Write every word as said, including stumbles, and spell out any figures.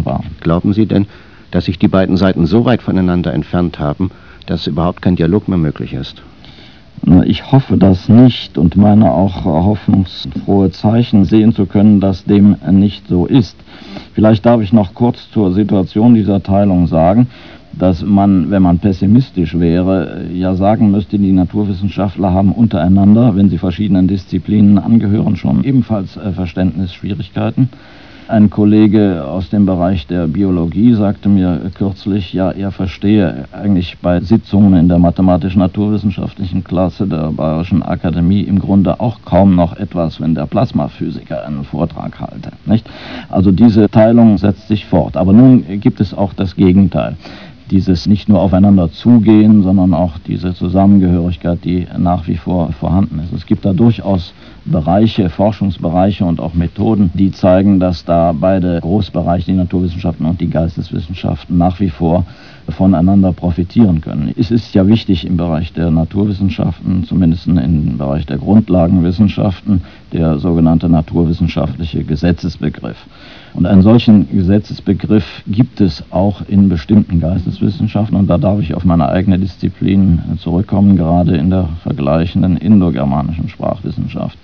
war. Glauben Sie denn, dass sich die beiden Seiten so weit voneinander entfernt haben, dass überhaupt kein Dialog mehr möglich ist? Ich hoffe das nicht und meine auch hoffnungsfrohe Zeichen sehen zu können, dass dem nicht so ist. Vielleicht darf ich noch kurz zur Situation dieser Teilung sagen, dass man, wenn man pessimistisch wäre, ja sagen müsste, die Naturwissenschaftler haben untereinander, wenn sie verschiedenen Disziplinen angehören, schon ebenfalls äh, Verständnisschwierigkeiten. Ein Kollege aus dem Bereich der Biologie sagte mir kürzlich, ja, er verstehe eigentlich bei Sitzungen in der mathematisch-naturwissenschaftlichen Klasse der Bayerischen Akademie im Grunde auch kaum noch etwas, wenn der Plasmaphysiker einen Vortrag halte, nicht? Also diese Teilung setzt sich fort. Aber nun gibt es auch das Gegenteil. Dieses nicht nur aufeinander zugehen, sondern auch diese Zusammengehörigkeit, die nach wie vor vorhanden ist. Es gibt da durchaus Bereiche, Forschungsbereiche und auch Methoden, die zeigen, dass da beide Großbereiche, die Naturwissenschaften und die Geisteswissenschaften, nach wie vor voneinander profitieren können. Es ist ja wichtig im Bereich der Naturwissenschaften, zumindest im Bereich der Grundlagenwissenschaften, der sogenannte naturwissenschaftliche Gesetzesbegriff. Und einen solchen Gesetzesbegriff gibt es auch in bestimmten Geisteswissenschaften, und da darf ich auf meine eigene Disziplin zurückkommen, gerade in der vergleichenden indogermanischen Sprachwissenschaft.